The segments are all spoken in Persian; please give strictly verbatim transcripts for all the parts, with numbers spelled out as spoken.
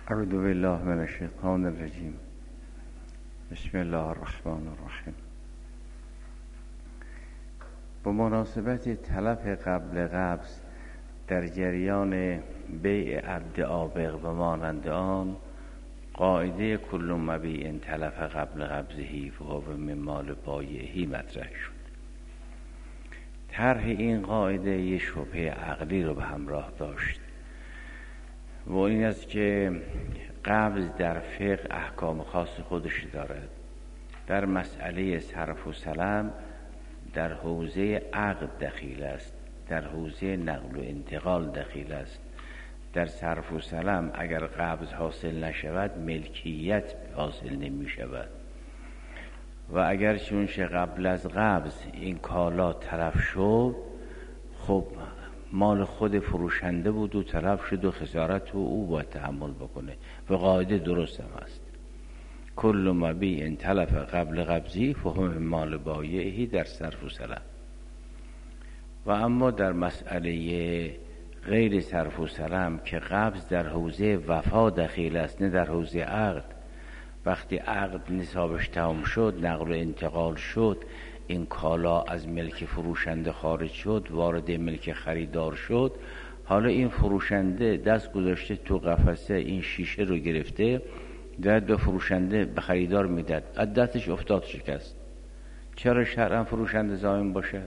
اعوذ بالله من الشیطان الرجیم. بسم الله الرحمن الرحیم. به مناسبت تلف قبل قبض در جریان بیع عبد آبق و مانند آن، قاعده کل مبیع تلف قبل قبضه فهو من مال بایعه مطرح شد. طرح این قاعده یه شبهه عقلی رو به همراه داشت و این است که قبض در فقه احکام خاص خودش دارد. در مسئله صرف و سلم در حوزه عقد دخیل است، در حوزه نقل و انتقال دخیل است. در صرف و سلم اگر قبض حاصل نشود ملکیت حاصل نمی شود و اگر چونشه قبل از قبض این کالا تلف شد، خب مال خود فروشنده بود و تلف شد و خسارت و او باید تحمل بکنه و قاعده درست هم است. کل مبیع تلف قبل قبضی فهم مال بایعه در صرف و سلم. و اما در مسئله غیر صرف و سلم که قبض در حوزه وفا دخیل است نه در حوزه عقد، وقتی عقد نصابش تمام شد، نقل و انتقال شد، این کالا از ملک فروشنده خارج شد، وارد ملک خریدار شد، حالا این فروشنده دست گذاشته تو قفسه این شیشه رو گرفته داد به فروشنده به خریدار میداد، از دستش افتاد شکست. چرا شرعاً فروشنده ضامن باشه؟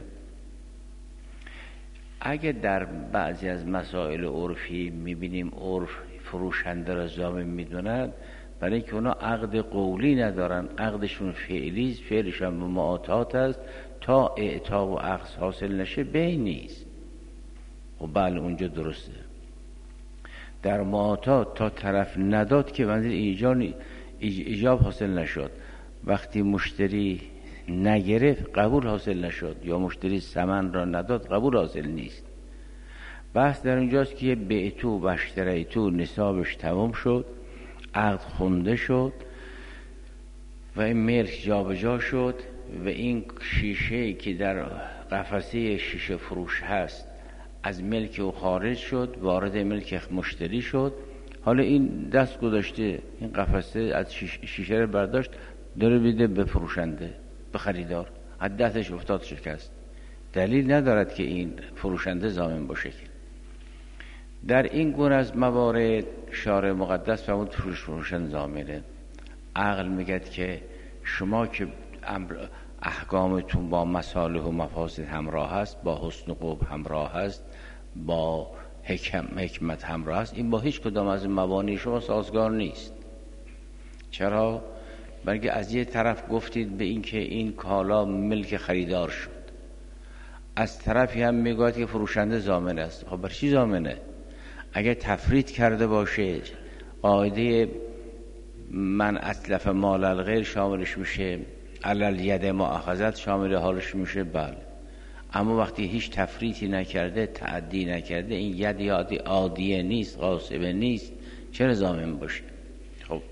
اگه در بعضی از مسائل عرفی میبینیم عرف فروشنده را ضامن میدوند، برای اینکه اونا عقد قولی ندارن، عقدشون فعلی است، فعلشون به معاطات است، تا اعطا و اخذ حاصل نشه بی نیست. و بله اونجا درسته. در معاطات تا طرف نداد که منظور ایجاب ایجاب حاصل نشد، وقتی مشتری نگرفت قبول حاصل نشد، یا مشتری ثمن را نداد قبول حاصل نیست. بحث در اونجاست که بعتو و اشتریتو نصابش تمام شد، عقد خونده شد و این ملک جابجا شد و این شیشه که در قفسه شیشه فروش هست از ملک او خارج شد، وارد ملک مشتری شد. حالا این دست گذاشته این قفسه از شیشه رو برداشت داره بیده به فروشنده، به خریدار، از دستش افتاد شکست. دلیل ندارد که این فروشنده ضامن باشه. در این گونه از موارد شارع مقدس فرمود فروشنده ضامنه. عقل میگه که شما که احکامتون با مصالح و مفاسد همراه است، با حسن و قبح همراه است، با حکم حکمت همراه است، این با هیچ کدام از مبانی شما سازگار نیست. چرا؟ بلکه از یه طرف گفتید به این که این کالا ملک خریدار شد، از طرفی هم میگوید که فروشنده ضامن است. خب برای چی ضامنه؟ اگر تفرید کرده باشه قاعده من اتلف مال الغیر شاملش میشه، علل ید مؤاخذت شامل حالش میشه. بله، اما وقتی هیچ تفریطی نکرده، تعدی نکرده، این ید یادی عادیه نیست، غاصبه نیست، چرا ضامن باشه؟ خب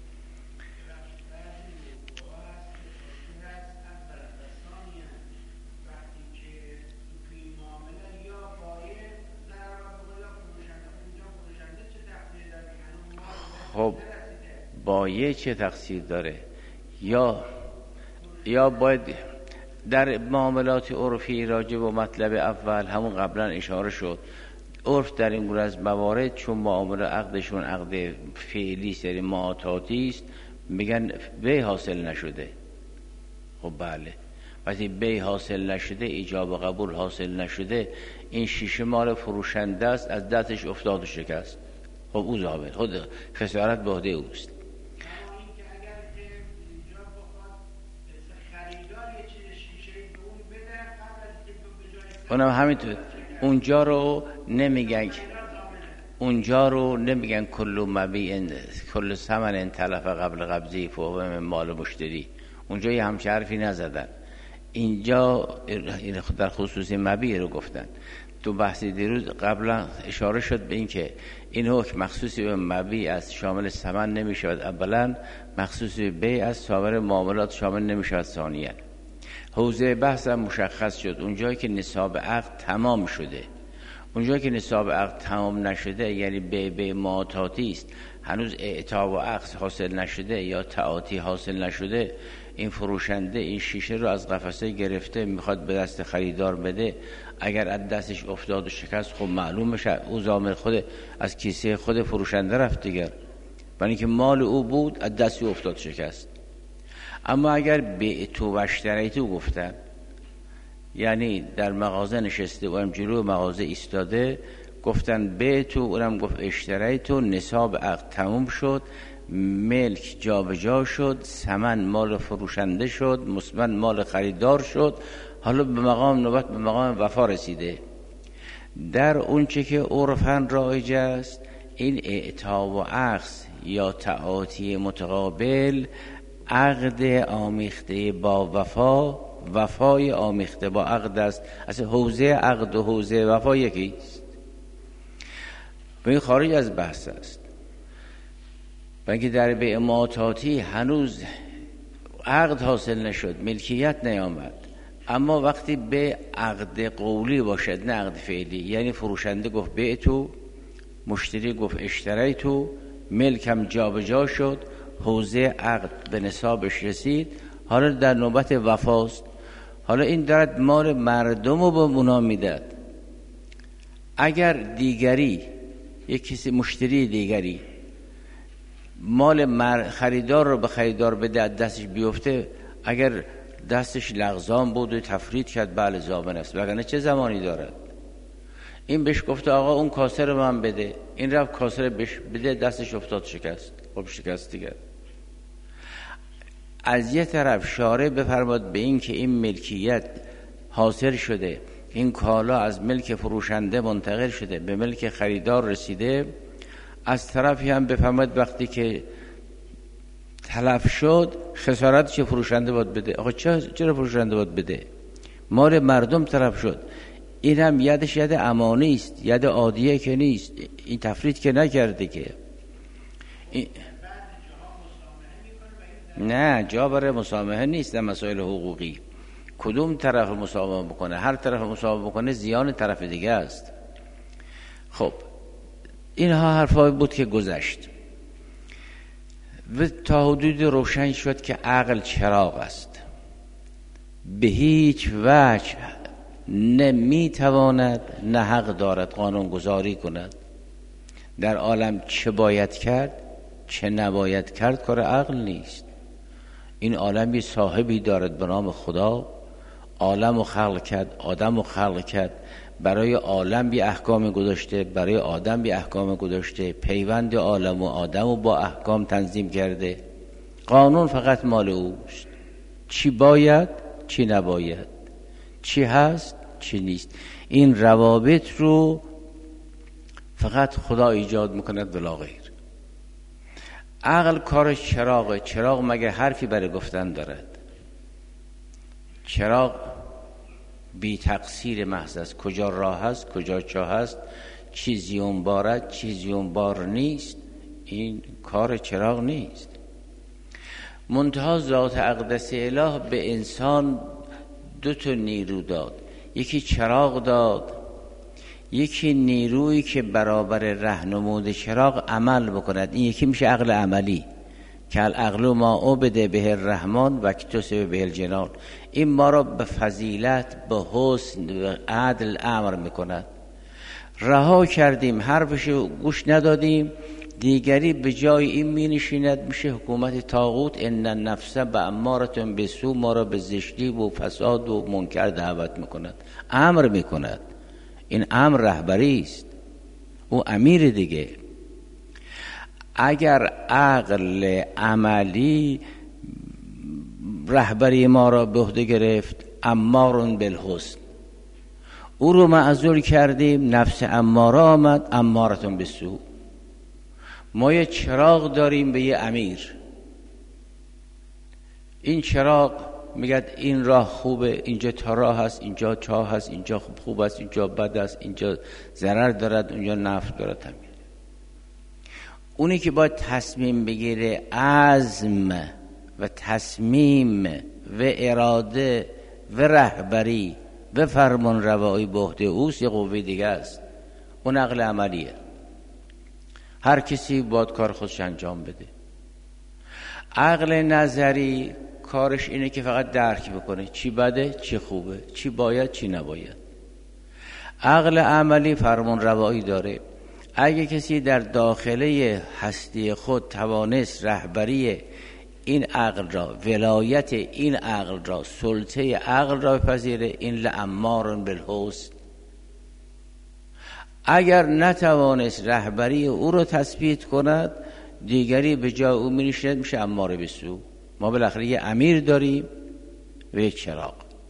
خب بایع چه تقصیر داره؟ یا یا باید در معاملات عرفی راجع به مطلب اول همون قبلا اشاره شد، عرف در این گونه از موارد چون معامله عقدشون عقد فعلی سری معاطاتی است، میگن بی حاصل نشده. خب بله، وقتی بی حاصل نشده، ایجاب و قبول حاصل نشده، این شیشه مال فروشنده است، از دستش افتاد و شکست. خب او ضامن، خود خسارت به عهده اوست. اونم همینطور اونجا رو نمیگن، اونجا رو نمیگن کل مبیع کل ثمن تلف قبل قبضی فهو من مال مشتری. اونجا یه همچه حرفی نزدن. اینجا در خصوص مبیع رو گفتن. تو بحثی دیروز قبلا اشاره شد به این که این حکم مخصوصی به مبیع از شامل ثمن نمی شود اولا، مخصوصی به بیع از سایر معاملات شامل نمی شود ثانیا. حوزه بحث هم مشخص شد. اونجایی که نصاب عقد تمام شده، اونجایی که نصاب عقد تمام نشده، یعنی به به معاطاتی است، هنوز اعطا و عقص حاصل نشده یا تعاطی حاصل نشده، این فروشنده این شیشه رو از قفسه گرفته میخواد به دست خریدار بده، اگر از دستش افتاد و شکست، خب معلوم میشه او ضامن خود از کیسه خود فروشنده رفت دیگر، برای اینکه مال او بود از دست او افتاد شکست. اما اگر بعتو و اشتریتو گفتن، یعنی در مغازه نشسته و هم جلو مغازه ایستاده، گفتن بعتو، اونم گفت اشتریتو، نصاب عقد تموم شد، ملک جابجا شد، ثمن مال فروشنده شد، مثمن مال خریدار شد، حالا به مقام نوبت به مقام وفا رسیده. در اون چه که عرفاً رایج است، این اعطا و عقص یا تعاطی متقابل عقد آمیخته با وفا، وفای آمیخته با عقد است. اصلا حوزه عقد و حوزه وفا یکیست، به این خارج از بحث است. بلکه در بیع معاطاتی هنوز عقد حاصل نشد، ملکیت نیامد، اما وقتی به عقد قولی باشد نه عقد فعلی، یعنی فروشنده گفت بعتو، مشتری گفت اشتریتو، ملکم جابجا شد، حوزه عقد به نصابش رسید، حالا در نوبت وفاست. حالا این دارد مال مردم رو به اونا میداد. اگر دیگری یک کسی مشتری دیگری مال خریدار رو به خریدار بده دستش بیفته، اگر دستش لغزان بود و تفرید کرد بله ضامن است، وگرنه چه زمانی دارد؟ این بهش گفته آقا اون کاسه رو من بده، این رفت کاسه رو بهش بده، دستش افتاد شکست، خب شکست دیگر. از یه طرف شارع بفرماد به این که این ملکیت حاصل شده، این کالا از ملک فروشنده منتقل شده به ملک خریدار رسیده، از طرفی هم بفرماد وقتی که تلف شد خسارت چه فروشنده باید بده. آقا چرا فروشنده باید بده؟ مال مردم تلف شد، این هم یدش ید امانی است، ید عادیه که نیست، این تفرید که نکرده که این... نه جا برای مسامحه نیست در مسائل حقوقی. کدوم طرف مسامحه بکنه؟ هر طرف مسامحه بکنه زیان طرف دیگه است. خب اینها حرفایی بود که گذشت و تا حدود روشن شد که عقل چراغ است، به هیچ وجه نه میتواند نه حق دارد قانون گذاری کند. در عالم چه باید کرد چه نباید کرد کار عقل نیست. این عالمی صاحبی دارد به نام خدا، عالم رو خلق کرد، آدم رو خلق کرد، برای عالم بی احکام گذاشته، برای آدم بی احکام گذاشته، پیوند عالم و آدم رو با احکام تنظیم کرده. قانون فقط مال اوست، چی باید چی نباید، چی هست چی نیست. این روابط رو فقط خدا ایجاد میکند ولا غیر. عقل کارش چراغه. چراغ مگه حرفی برای گفتن دارد؟ چراغ بی تقصیر محض است، کجا راه است کجا چاه است، چیزی اون بارد چیزی اون بار نیست. این کار چراغ نیست. منتها ذات اقدس اله به انسان دو تا نیرو داد، یکی چراغ داد، یکی نیرویی که برابر رهنمود چراغ عمل بکند. این یکی میشه عقل عملی که العقل ما عبد به الرحمن و اکتسب به الجنان. این ما را به فضیلت به حسن و عدل امر میکند. رها کردیم حرفش گوش ندادیم، دیگری به جای این می نشیند، میشه حکومت طاغوت. ان النفس بأمارة بالسوء، ما را به زشتی و فساد و منکر دعوت میکند، امر میکند. این امر رهبری است، او امیر دیگه. اگر عقل عملی رهبری ما را به عهده گرفت، امارون بالحسن، او رو معذور کردیم، نفس اماره آمد، امارتون بالسوء. ما یه چراغ داریم به یه امیر، این چراغ میگه این راه خوبه، اینجا تا راه هست، اینجا چاه هست، اینجا خوب خوب است، اینجا بد است، اینجا ضرر دارد، اونجا نفع دارد. همین اونی که باید تصمیم بگیره، عزم و تصمیم و اراده و رهبری و فرمان روایی به عهده اوست، یه قوه دیگه است، اون عقل عملیه. هر کسی باید کار خودش انجام بده. عقل نظری کارش اینه که فقط درک بکنه چی بده چی خوبه، چی باید چی نباید. عقل عملی فرمان روایی داره. اگه کسی در داخله هستی خود توانست رهبری این عقل را، ولایت این عقل را، سلطه عقل را بپذیره، این لامار بالحسن. اگر نتوانست رهبری او را تثبیت کند، دیگری به جای او می‌نشیند، میشه اماره به سو. ما بالاخره یه امیر داریم و یک چراغ.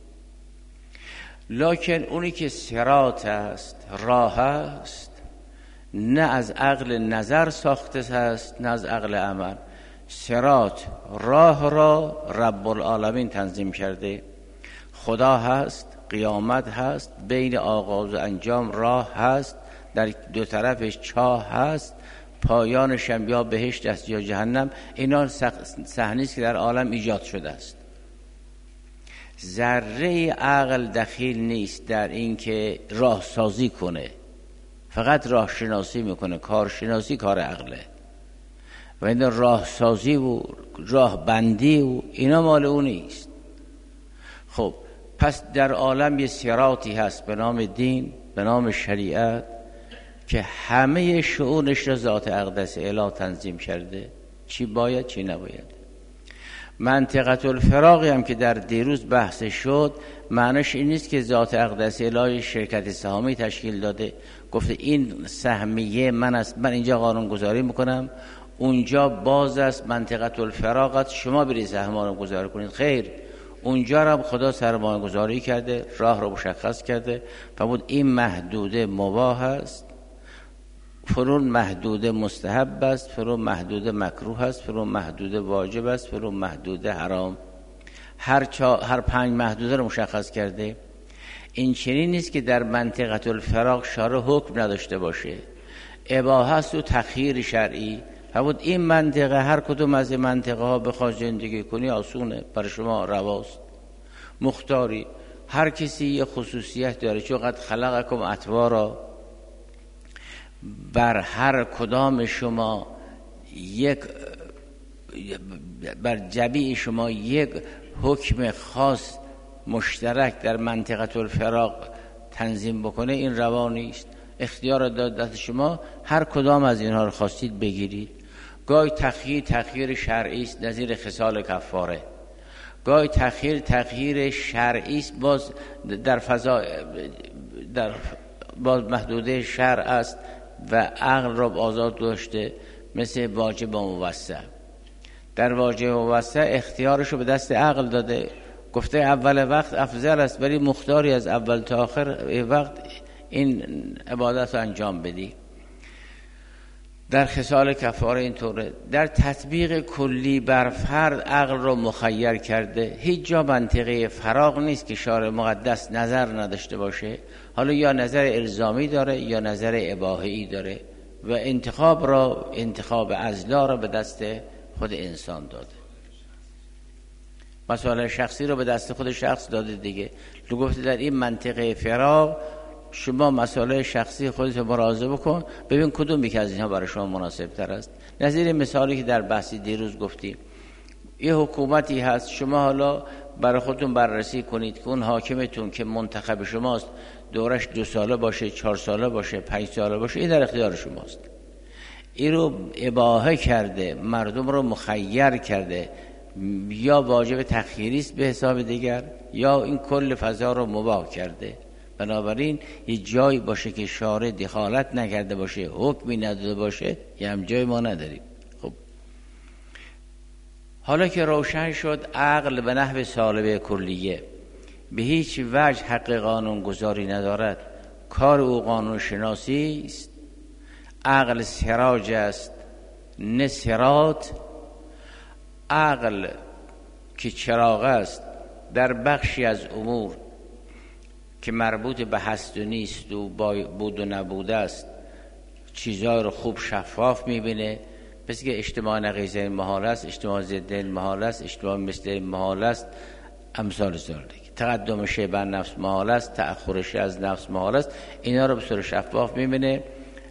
لکن اونی که صراط است، راه است، نه از عقل نظر ساخته است نه از عقل عمل. صراط راه را رب العالمین تنظیم کرده. خدا هست، قیامت هست، بین آغاز و انجام راه هست، در دو طرفش چاه هست، پایانش هم یا بهشت است یا جهنم. اینا صحنه‌ای است که در عالم ایجاد شده است. ذره عقل دخیل نیست در این که راه سازی کنه، فقط راه شناسی میکنه. کار شناسی کار عقله و این راه سازی و راه بندی و اینا مال اون نیست. خب پس در عالم یه صراطی هست به نام دین، به نام شریعت، که همه شؤونش را ذات اقدس الهی تنظیم کرده، چی باید چی نباید. منطقه الفراقی هم که در دیروز بحث شد، معنیش این نیست که ذات اقدس الهی شرکت سهامی تشکیل داده، گفته این سهمیه من است، من اینجا قانون گذاری میکنم، اونجا باز است منطقه الفراقت، شما برید سهم رو گذاری کنید. خیر، اونجا را خدا سرمایه گذاری کرده، راه رو مشخص کرده، فرمود این محدوده مباح است، فرون محدود مستحب است، فرون محدود مکروه است، فرون محدود واجب است، فرون محدود حرام. هر چا هر پنج محدوده رو مشخص کرده. این چنین نیست که در منطقه الفراق شارع حکم نداشته باشه. اباحه و تخییر شرعی. فرمود این منطقه، هر کدوم از این منطقه ها بخواد زندگی کنی آسونه، برای شما رواست. مختاری، هر کسی یه خصوصیت داره. چون قد خلقکم اطوارا، بر هر کدام شما یک، بر جمیع شما یک حکم خاص مشترک در منطقه الفراق تنظیم بکنه، این روا نیست. اختیار دادت شما، هر کدام از اینها رو خواستید بگیرید. گاهی تخییر تخییر شرعی است، نظیر خصال کفاره. گاهی تخییر تخییر شرعی است، باز در فضا در باز محدوده شرع است و عقل را آزاد داشته، مثل واجب و موسع. در واجب و موسع اختیارش رو به دست عقل داده، گفته اول وقت افضل است، ولی مختاری از اول تا آخر وقت این عبادت رو انجام بدی. در خصال کفاره اینطوره. در تطبیق کلی بر فرد عقل رو مخیر کرده. هیچ جا منطقه فراغ نیست که شارع مقدس نظر نداشته باشه. حالا یا نظر الزامی داره یا نظر اباحی داره و انتخاب را، انتخاب ازلا را به دست خود انسان داده. مسائل شخصی رو به دست خود شخص داده دیگه. تو گفته در این منطقه فراغ شما مسائل شخصی خودت مراجعه بکن، ببین کدوم یکی از اینها برای شما مناسب تر است. نظیر مثالی که در بحثی دیروز گفتیم، یه حکومتی هست، شما حالا برای خودتون بررسی کنید که اون حاکمتون که منتخب شماست دورش دو ساله باشه، چهار ساله باشه، پنج ساله باشه، این در اختیار شماست. این رو اباحه کرده، مردم رو مخیر کرده، یا واجب تخییری است به حساب دیگر، یا این کل فضا رو مباح کرده. بنابراین یه جایی باشه که شارع دخالت نکرده باشه، حکمی نداده باشه، یه هم جای ما نداریم. خب حالا که روشن شد عقل به نحو سالبه کلیه به هیچ وجه حق قانون گذاری ندارد، کار او قانون شناسی است. عقل سراج است نه صراط. عقل که چراغ است در بخشی از امور که مربوط به هست و نیست و بود و نبوده است، چیزهای رو خوب شفاف میبینه. پس که اجتماع نقیض این محال است، اجتماع ضد این محال است، اجتماع مثل این محال است، امثال ذالک. تقدم شی بر نفس محال است، تأخر شی از نفس محال است. اینا رو به صورت شفاف میبینه.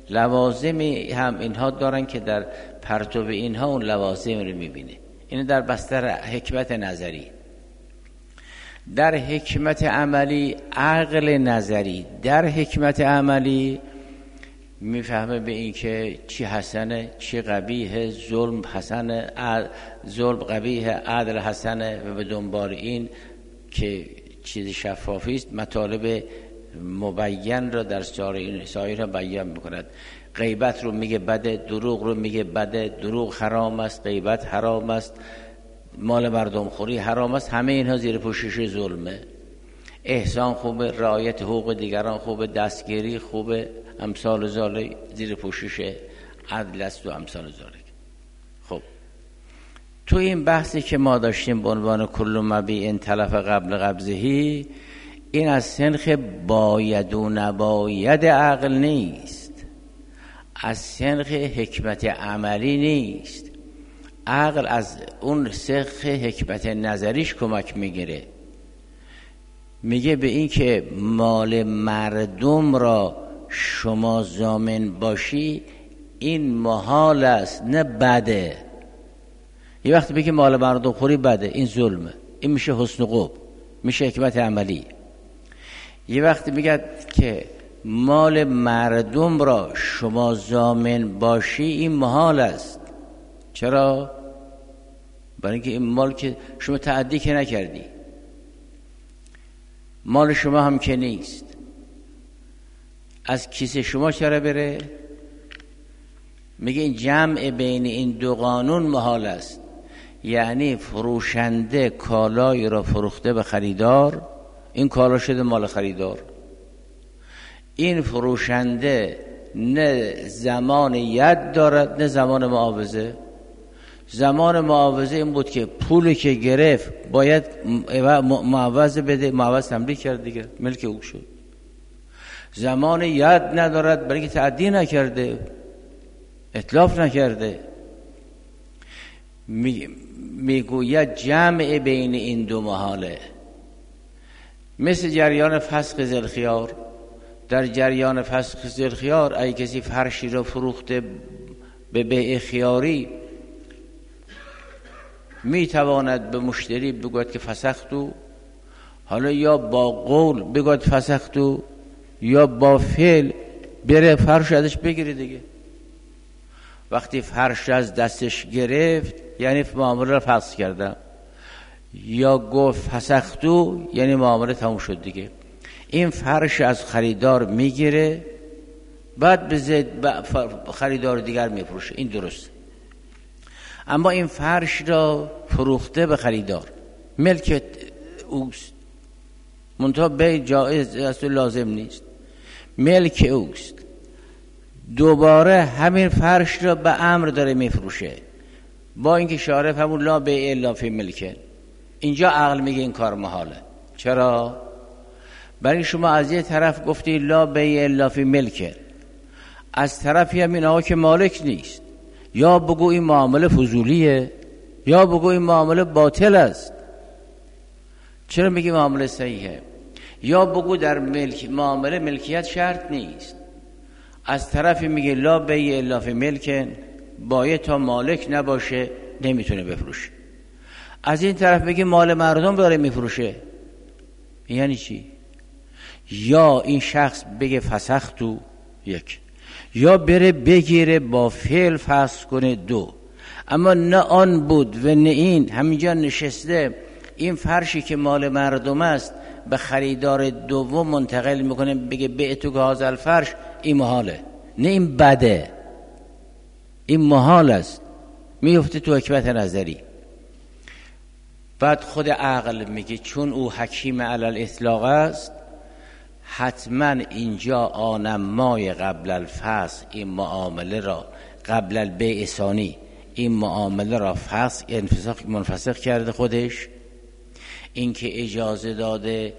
لوازمی هم اینها دارن که در پرتو اینها اون لوازم رو میبینه. این در بستر حکمت نظری. در حکمت عملی عقل نظری در حکمت عملی میفهمه به این که چی حسنه چی قبیحه، ظلم حسنه، ظلم قبیحه، عدل حسنه، و به دنبال این که چیز شفافی است مطالب مبین را در سایر را بیان میکند. غیبت رو میگه بده، دروغ رو میگه بده، دروغ حرام است، غیبت حرام است، مال مردم خوری حرام است، همه اینها زیر پوشش ظلمه. احسان خوبه، رعایت حقوق دیگران خوبه، دستگیری خوبه، امثال ذالک زیر پوشش عدل است و امثال ذالک. خب تو این بحثی که ما داشتیم به عنوان کل مبیع تلف قبل قبضهی، این از سنخ باید و نباید عقل نیست، از سنخ حکمت عملی نیست. عقل از اون سنخ حکمت نظریش کمک میگیره، میگه به این که مال مردم را شما ضامن باشی این محال است، نه بده. یه وقتی بگه مال مردم خوری بده، این ظلمه، این میشه حسن قب، میشه حکمت عملی. یه وقتی میگه که مال مردم را شما ضامن باشی این محال است. چرا؟ برای اینکه این مال که شما تعدی که نکردی، مال شما هم که نیست، از کیسه شما چرا بره؟ میگه این جمع بین این دو قانون محال است. یعنی فروشنده کالای را فروخته به خریدار، این کالا شده مال خریدار. این فروشنده نه زمان ید دارد نه زمان معاوضه. زمان معاوضه این بود که پولی که گرفت باید معاوضه بده، معاوضه تملیک کرد دیگه، ملک او شد. زمان ید ندارد برای که تعدی نکرده، اتلاف نکرده. میگوید جمع بین این دو محاله. مثل جریان فسخ ذوالخیار. در جریان فسخ ذوالخیار اگه کسی فرشی را فروخته به بیع خیاری، میتواند به مشتری بگوید که فسختو، حالا یا با قول بگوید فسختو یا با فعل بره فرش ازش بگیره دیگه. وقتی فرش از دستش گرفت یعنی معامله را فسخ کردم، یا گفت فسختو یعنی معامله تموم شد دیگه. این فرش از خریدار میگیره، بعد به زید خریدار دیگر میفروشه، این درسته. اما این فرش را فروخته به خریدار، ملک اوست، منتها به جایز است و لازم نیست، ملک اوست. دوباره همین فرش را به امر داره میفروشه، با اینکه شارف همون لا بیع الا فی ملکن. اینجا عقل میگه این کار محاله. چرا؟ برای شما از یه طرف گفتی لا بیع الا فی ملکن، از طرفی هم این آقا که مالک نیست. یا بگو این معامله فضولیه یا بگو این معامله باطل است. چرا میگی معامله صحیحه؟ یا بگو در ملک معامله ملکیت شرط نیست. از طرفی میگه لا بیع الا فی ملکن، باید تا مالک نباشه نمیتونه بفروشه. از این طرف بگه مال مردم داره میفروشه، یعنی چی؟ یا این شخص بگه فسختو یک، یا بره بگیره با فعل فسخ کنه دو. اما نه آن بود و نه این، همینجا نشسته این فرشی که مال مردم است به خریدار دوم منتقل میکنه، بگه بعتو که هذا الفرش، این محاله، نه این بده، این محال است، میفته تو حکمت نظری. بعد خود عقل میگه چون او حکیم علی الاطلاق است، حتما اینجا آنمای قبل الفسخ این معامله را، قبل البیع ثانی این معامله را فسخ انفساخ منفسخ کرده خودش. این که اجازه داده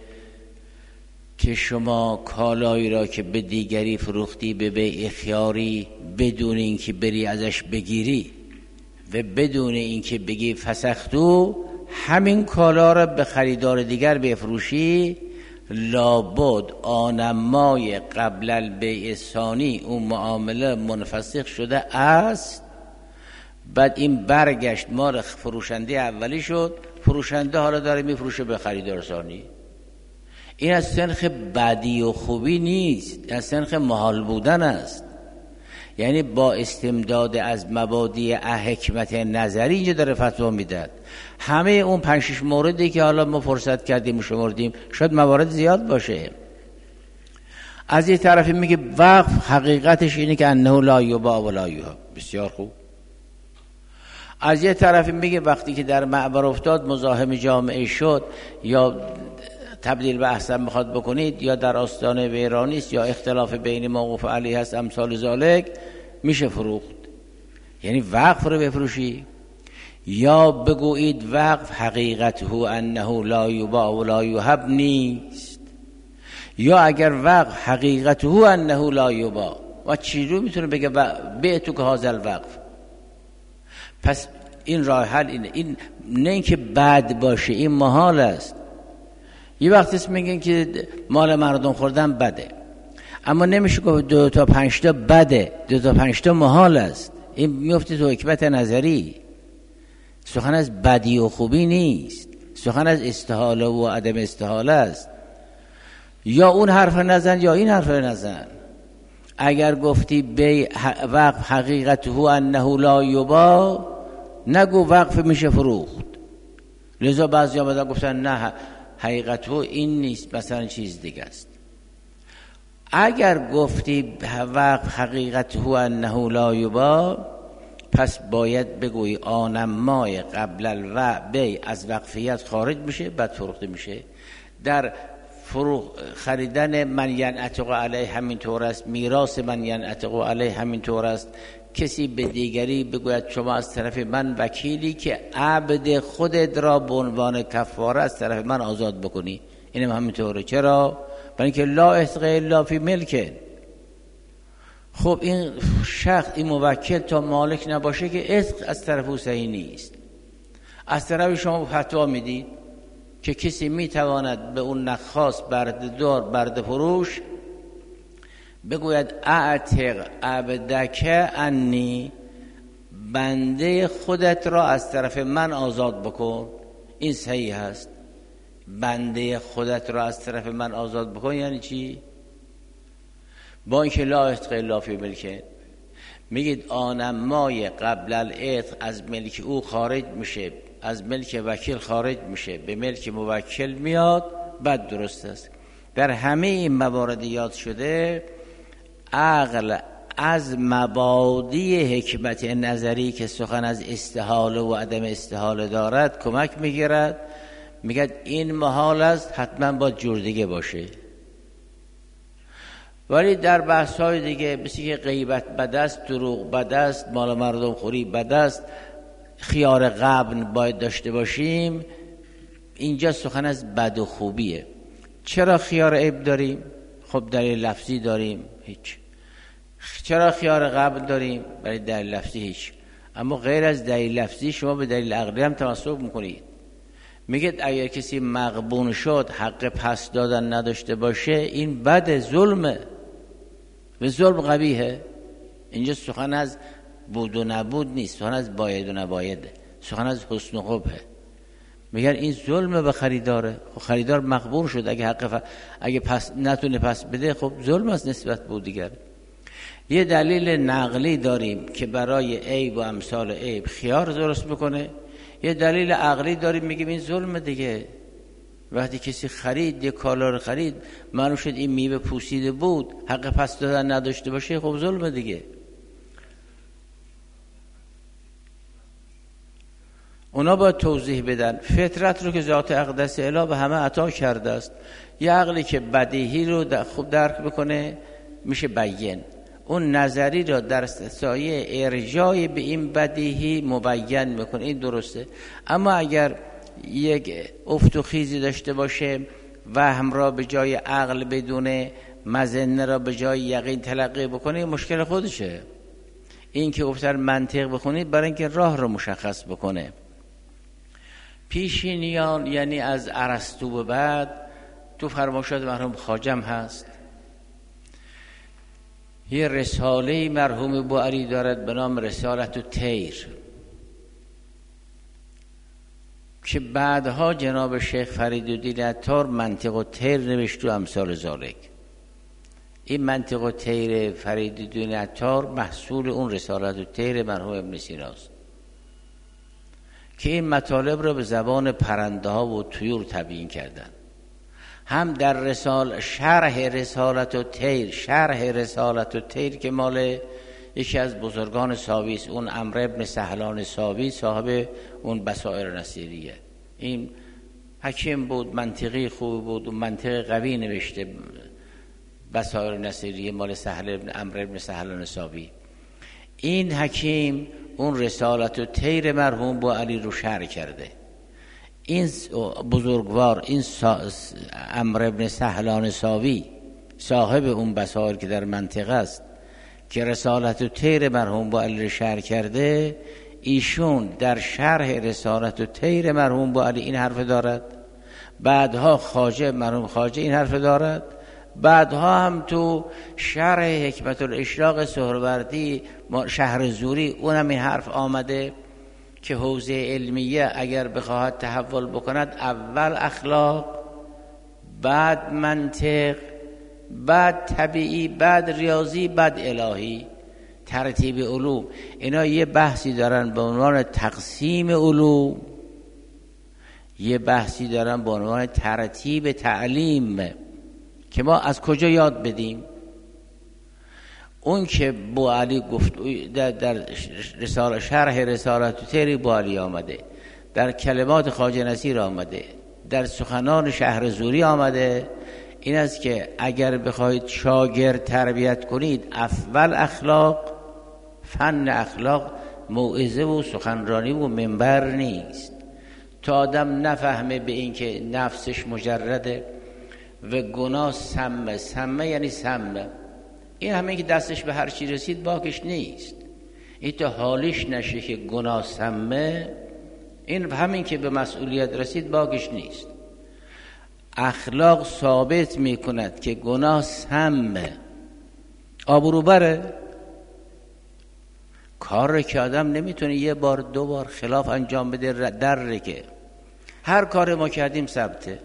که شما کالایی را که به دیگری فروختی به بیع خیاری بدون اینکه بری ازش بگیری و بدون اینکه بگی فسختو، همین کالا را به خریدار دیگر بفروشی، لابد آنمای قبل البیع ثانی اون معامله منفسخ شده است. بعد این برگشت مال فروشنده اولی شد، فروشنده حالا داره میفروشه به خریدار ثانی. این از سنخ بدی و خوبی نیست، از سنخ محال بودن است. یعنی با استمداد از مبادی حکمت نظری اینجا داره فتوا میداد. همه اون پنج شش موردی که حالا ما فرصت کردیم شمردیم، شاید موارد زیاد باشه. از یه طرفی میگه وقف حقیقتش اینه که انه لا یباع و لا یهب. بسیار خوب. از یه طرفی میگه وقتی که در معبر افتاد، مزاحم جامعه شد، یا تبدیل به احسن میخواد بکنید، یا در آستانه ویرانی است، یا اختلاف بین موقوف علیه هست، امثال ذالک، میشه فروخت. یعنی وقف رو بفروشی. یا بگویید وقف حقیقته انه لا یباع و لا یهب نیست. یا اگر وقف حقیقته انه لا یباع، و چی رو میتونه بگه بعتو که هذا الوقف؟ پس این راه حل اینه. این نه اینکه بد باشه، این محال است. یه وقتی اسم میگن که مال مردم خوردن بده، اما نمیشه گفت دو تا پنج تا بده، دو تا پنج تا محال است. این میفته تو حکمت نظری. سخن از بدی و خوبی نیست، سخن از استحاله و عدم استحاله است. یا اون حرف نزن یا این حرف نزن. اگر گفتی بی وقف حقیقته انه لا یباع، نگو وقف میشه فروخت. لذا بعضی ها گفتن نه حقیقته این نیست، مثلا چیز دیگه است. اگر گفتی وقف حقیقته انه لا یباع، پس باید بگویی آنمای قبل البیع از وقفیت خارج میشه، بعد فروخته میشه. در فروخ خریدن من ینعتق علیه همین طور است، میراث من ینعتق علیه همین طور است. کسی به دیگری بگوید شما از طرف من وکیلی که عبد خودت را به عنوان کفاره از طرف من آزاد بکنی، اینم همین طوره. چرا؟ برای اینکه لا احتق الا فی ملک. خب این شخص، این موکل تا مالک نباشه که عتق از طرف او صحیح نیست. از طرف شما فتوا میدید که کسی میتواند به اون نخاس برده دار برده فروش بگوید اعتق عبدک انی، بنده خودت را از طرف من آزاد بکن. این صحیح هست. بنده خودت را از طرف من آزاد بکن یعنی چی؟ با اینکه لا احتق الا فی ملک، میگید آنمای قبل العتق از ملک او خارج میشه، از ملک وکیل خارج میشه، به ملک موکل میاد، بعد درست است. در همه این موارد یاد شده عقل از مبادی حکمت نظری که سخن از استحاله و عدم استحاله دارد کمک میگیرد. میگد این محال است، حتما با جور دیگه باشه. ولی در بحث های دیگه مثل که غیبت بد است، دروغ بد است، مال مردم خوری بد است، خیار غبن باید داشته باشیم، اینجا سخن از بد و خوبیه. چرا خیار عیب داریم؟ خب دلیل لفظی داریم، هیچ. چرا خیار غبن داریم؟ برای دلیل لفظی هیچ. اما غیر از دلیل لفظی شما به دلیل عقلی هم تمسک میکنید. میگید اگر کسی مغبون شد، حق پس دادن نداشته باشه، این بد، ظلمه و ظلم قبیحه. اینجا سخن از بود و نبود نیست، سخن از باید و نبایده، سخن از حسن و قبحه. میگن این ظلمه به خریداره. خب خریدار مغبون شد، اگه حق ف... اگه پس نتونه پس بده، خب ظلم است نسبت بود دیگر. یه دلیل نقلی داریم که برای عیب و امثال عیب خیار درست میکنه. یه دلیل عقلی داریم میگیم این ظلم دیگه. وقتی کسی خرید، یه کالا رو خرید، معلوم شد این میوه پوسیده بود، حق پس دادن نداشته باشه، خب ظلم دیگه. اونا باید توضیح بدن. فطرت رو که ذات اقدس اله به همه عطا کرده است. یه عقلی که بدیهی رو خوب درک بکنه میشه بیان، اون نظری را در سایه ارجاع به این بدیهی مبین میکنه، این درسته. اما اگر یک افت و خیزی داشته باشه، وهم را به جای عقل بدونه، مظنه را به جای یقین تلقی بکنه، مشکل خودشه. این که گفتن منطق بخونید برای اینکه راه رو مشخص بکنه. پیشینیان یعنی از ارسطو به بعد تو فرمایشات مرحوم خواجم هست. یه رساله مرحوم بوعلی دارد به نام رسالت الطیر که بعدها جناب شیخ فریدالدین عطار منطق الطیر نوشت و امثال ذالک. این منطق الطیر فریدالدین عطار محصول اون رسالت الطیر مرحوم ابن سینا است که این مطالب را به زبان پرنده ها و طیور تبیین کردن. هم در رسال شرح رسالت الطیر شرح رسالت الطیر که مال یکی از بزرگان ساوی است، اون عمرو ابن سهلان ساوی صاحب اون بصائر نصیریه. این حکیم بود، منطقی خوب بود و منطق قوی نوشته. بصائر نصیریه مال سهل ابن عمرو ابن سهلان ساوی. این حکیم اون رسالت الطیر مرحوم بوعلی رو شرح کرده. این بزرگوار، این عمرو ابن سهلان ساوی صاحب اون بصائر که در منطقه است که رسالت الطیر مرحوم بوعلی رو شرح کرده، ایشون در شرح رسالت الطیر مرحوم بوعلی این حرف دارد. بعدها خواجه مرحوم خواجه این حرف دارد. بعدها هم تو شرح حکمت الاشراق سهروردی شهر زوری اونم این حرف آمده که حوزه علمیه اگر بخواهد تحول بکند اول اخلاق، بعد منطق، بعد طبیعی، بعد ریاضی، بعد الهی، ترتیب علوم. اینا یه بحثی دارن به عنوان تقسیم علوم، یه بحثی دارن به عنوان ترتیب تعلیم که ما از کجا یاد بدیم. اون که بوعلی گفت در, در رساله شرح رسالت الطیر بوعلی آمده، در کلمات خواجه نصیر آمده، در سخنان شهر زوری آمده، این است که اگر بخواید شاگرد تربیت کنید اول اخلاق، فن اخلاق موعظه و سخنرانی و منبر نیست. تا آدم نفهمه به این که نفسش مجرده و گناه سمه، سمه یعنی سمه، این همه که دستش به هر چی رسید باکش نیست. این تا حالیش نشه که گناه سمه، این همین که به مسئولیت رسید باکش نیست. اخلاق ثابت می کند که گناه سمه، آبرو بره. کار که آدم نمیتونه یه بار دو بار خلاف انجام بده در که هر کار ما کردیم ثبته.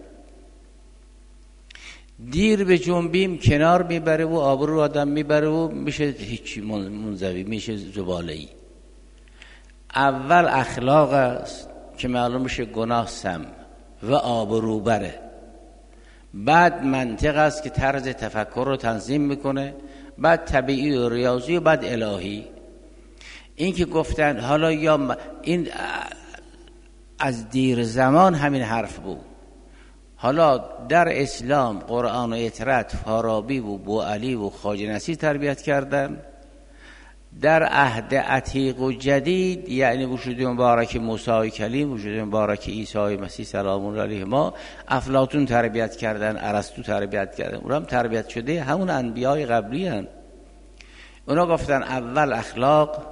دیر به جنبیم کنار میبره و آبرو آدم میبره و میشه هیچی منزوی، میشه زباله‌ای. اول اخلاق است که معلوم میشه گناه سم و آبرو بره. بعد منطق است که طرز تفکر رو تنظیم میکنه، بعد طبیعی و ریاضی و بعد الهی. این که گفتن حالا یا این از دیر زمان همین حرف بود. حالا در اسلام قرآن و اطرت فارابی و بوعلی و خواجه نصیر تربیت کردن. در عهد عتیق و جدید یعنی وجود مبارک موسی کلیم، وجود مبارک عیسی مسیح سلام الله علیه ما، افلاطون تربیت کردن، ارسطو تربیت کردن. اونها هم تربیت شده همون انبیای قبلی هن. اونا گفتن اول اخلاق،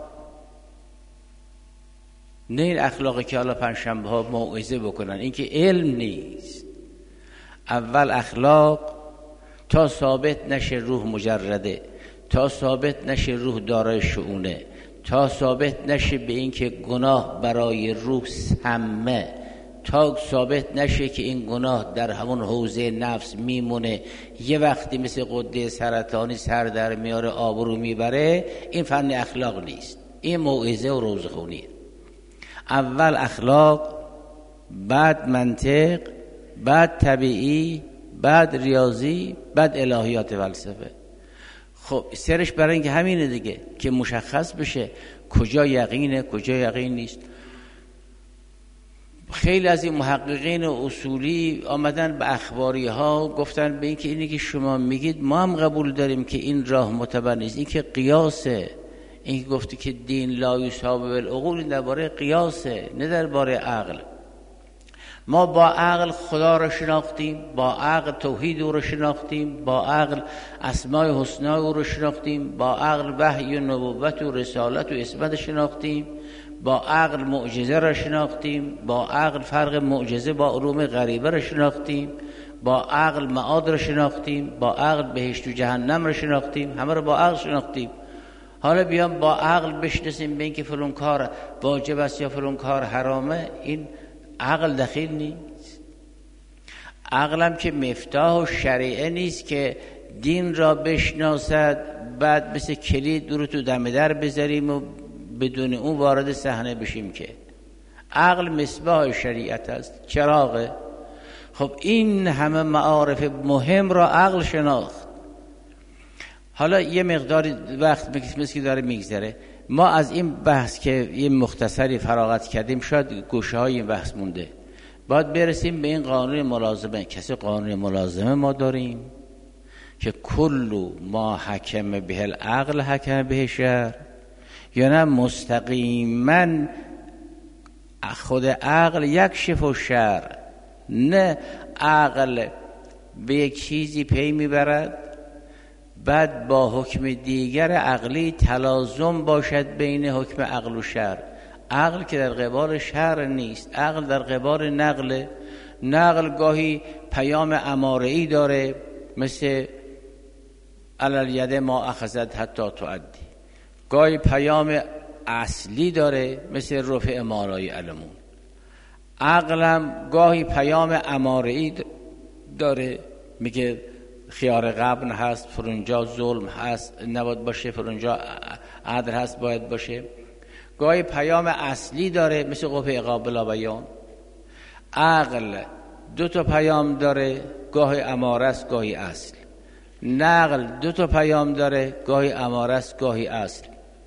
نه این اخلاقی که حالا پنجشنبه ها موعظه بکنن، این که علم نیست. اول اخلاق تا ثابت نشه روح مجرده، تا ثابت نشه روح دارای شؤونه، تا ثابت نشه به این که گناه برای روح سمه، تا ثابت نشه که این گناه در همون حوزه نفس میمونه، یه وقتی مثل غده سرطانی سر در میاره آبرو میبره، این فن اخلاق نیست، این موعظه و روزخونیه. اول اخلاق، بعد منطق، بعد طبیعی، بعد ریاضی، بعد الهیات فلسفه. خب سرش برای اینکه همینه دیگه که مشخص بشه کجا یقینه کجا یقین نیست. خیلی از این محققین اصولی آمدن به اخباری ها گفتن به این که اینی که شما میگید ما هم قبول داریم که این راه معتبر نیست، این که قیاسه. این که گفتی که دین لا یصاب بالعقول، این درباره قیاسه نه درباره عقل. ما با عقل خدا را شناختیم، با عقل توحید او را شناختیم، با عقل اسماء حسنی او را شناختیم، با عقل وحی و نبوت و رسالت و عصمت شناختیم، با عقل معجزه را شناختیم، با عقل فرق معجزه با علوم غریبه را شناختیم، با عقل معاد رو شناختیم، با عقل بهشت و جهنم رو شناختیم، همه رو با عقل شناختیم. حالا بیام با عقل بشناسیم به این که فلان کار واجب است یا فلان کار حرامه، این عقل دخیل نیست. عقلم که مفتاح و شریعه نیست که دین را بشناسد بعد مثل کلید دور تو دم در بذاریم و بدون اون وارد صحنه بشیم. که عقل مصباح شریعت است، چراغه. خب این همه معارف مهم را عقل شناخت. حالا یه مقداری وقت مثل که داره میگذره، ما از این بحث که یه مختصری فراغت کردیم شاید گوشه های این بحث مونده، باید برسیم به این قانون ملازمه. کسی قانون ملازمه ما داریم که کل ما حکم به العقل حکم به شرع، یا نه مستقیما خود عقل یک شف شرع؟ نه، عقل به یک چیزی پی میبرد بعد با حکم دیگر عقلی تلازم باشد بین حکم عقل و شرع. عقل که در قبال شرع نیست، عقل در قبال نقل. نقل گاهی پیام اماره‌ای داره مثل علل ید ما اخذت حتی تعدی، گاهی پیام اصلی داره مثل رفع مالای علمون. عقلم گاهی پیام اماره‌ای داره، میگه خیار قبل هست، فرونجا ظلم هست نباید باشه، فرونجا عدل هست باید باشه. گاهی پیام اصلی داره مثل قوه عقاب بلا بیان. عقل دو تا پیام داره، گاهی اماره است گاهی اصل. نقل دو تا پیام داره، گاهی اماره است گاهی اصل.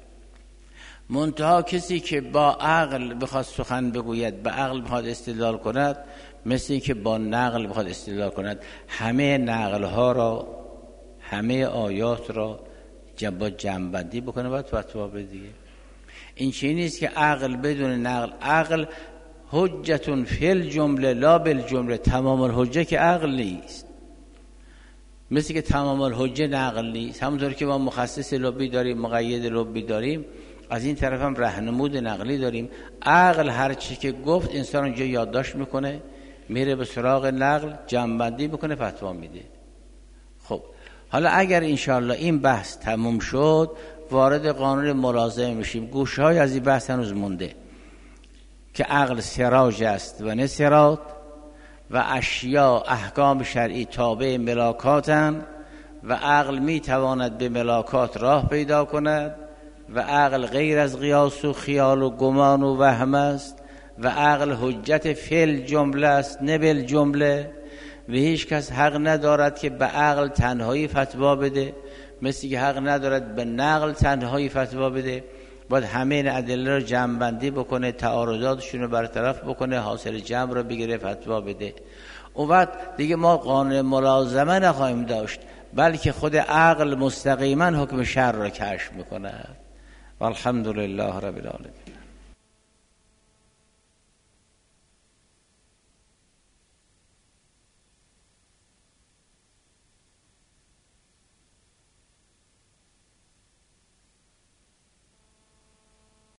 منتها کسی که با عقل بخواد سخن بگوید، به عقل بخواد استدلال کند، مثل این که با نقل بخواد استدلال کند، همه نقل ها را، همه آیات را با جمع‌بندی بکنه باید فتوا بده. این چیزی نیست که عقل بدون نقل. عقل حجتون فی الجمله لا بالجمله، تمام الحجه که عقل نیست، مثل که تمام الحجه نقل نیست. همونطور که ما مخصص لبی داریم، مقید لبی داریم، از این طرف هم راهنمود نقلی داریم. عقل هر چی که گفت انسان اونجا یادداشت میکنه، میره به سراغ نقل، جمع‌بندی میکنه، فتوا میده. خب حالا اگر انشاءالله این بحث تموم شد، وارد قانون ملازمه میشیم. گوشه های از این بحث هنوز مونده که عقل سراج است و نه صراط، و اشیا احکام شرعی تابع ملاکاتن، و عقل میتواند به ملاکات راه پیدا کند، و عقل غیر از قیاس و خیال و گمان و وهم است، و عقل حجت فعل جمله است نه بالجمله، و هیچ کس حق ندارد که به عقل تنهایی فتوا بده، مثل که حق ندارد به نقل تنهایی فتوا بده. باید همه این ادله رو جمع بندی بکنه، تعارضاتشون رو برطرف بکنه، حاصل جمع رو بگیره، فتوا بده. اون وقت دیگه ما قانون ملازمه نخواهیم داشت، بلکه خود عقل مستقیما حکم شرع را کشف میکنه. والحمدلله رب العالمین.